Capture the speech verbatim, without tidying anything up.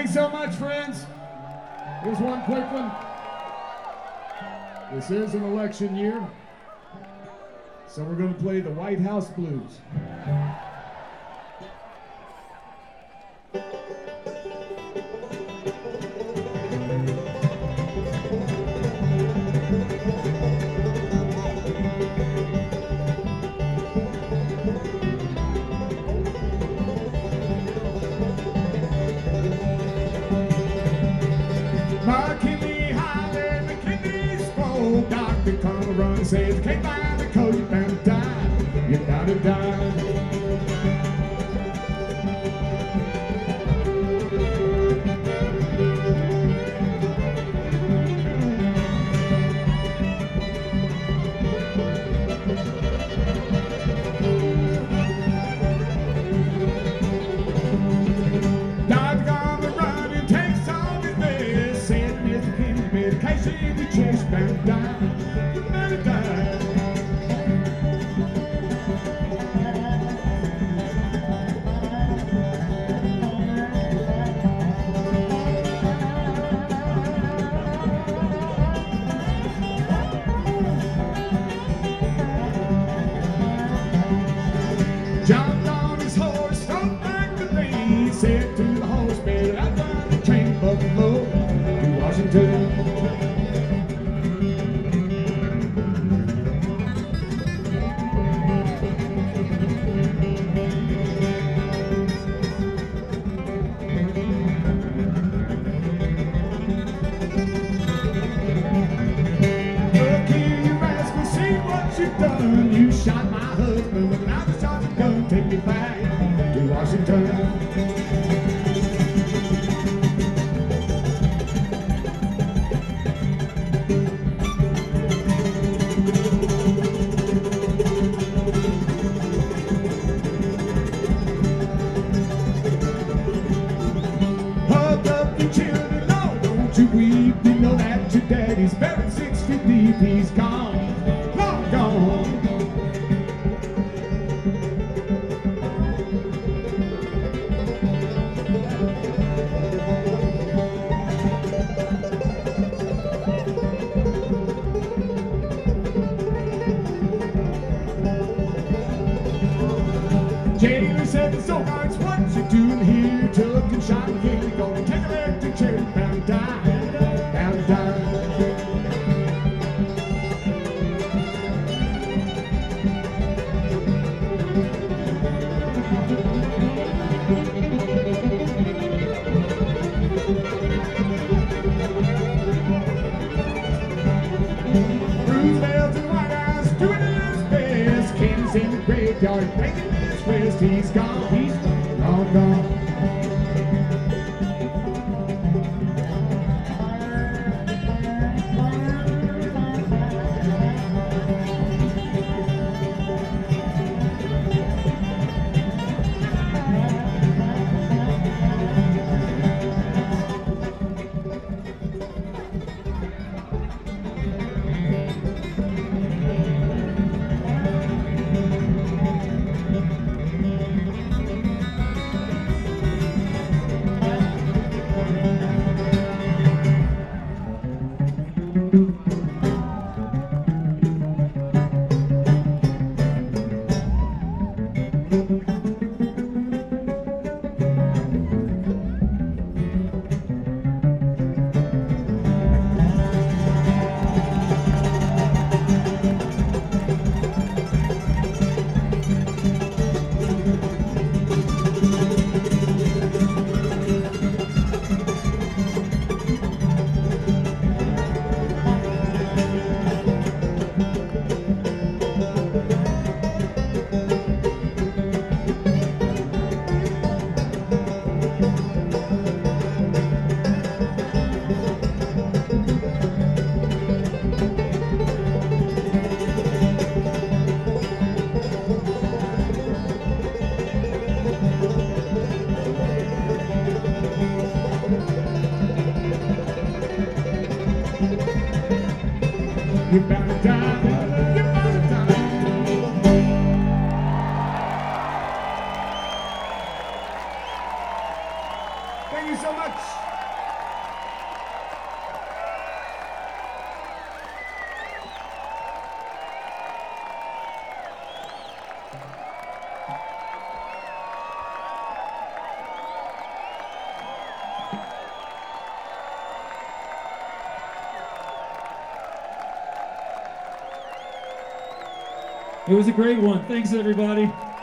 so much, friends. Here's one quick one. This is an election year, so we're going to play the White House Blues. Says you can't find the code, you're bound to die. You're bound to die. Dog's on the run and takes all his meds. Said Mister Kenny's medication, the chick's bound to die. Jumped on his horse, strode back the lane, said to the horseman, I'd run the train Buffalo to Washington. Look here, you rascal, see what you've done. You shot my husband with an out-of-charge gun. Take me back to Washington. Hug up your children, no, don't you weep. You know that your daddy's buried six feet deep. He's gone, long gone. Jailer said the so guards, what you doing here? Took and shot and killed. Gonna take a electric chair, bound to die, bound to die. Roosevelt and White House doing his best. Kenny's in the graveyard breaking his wrist. He's gone, he's gone, gone. You're bound to die, you're bound to die. Thank you so much. It was a great one. Thanks, everybody.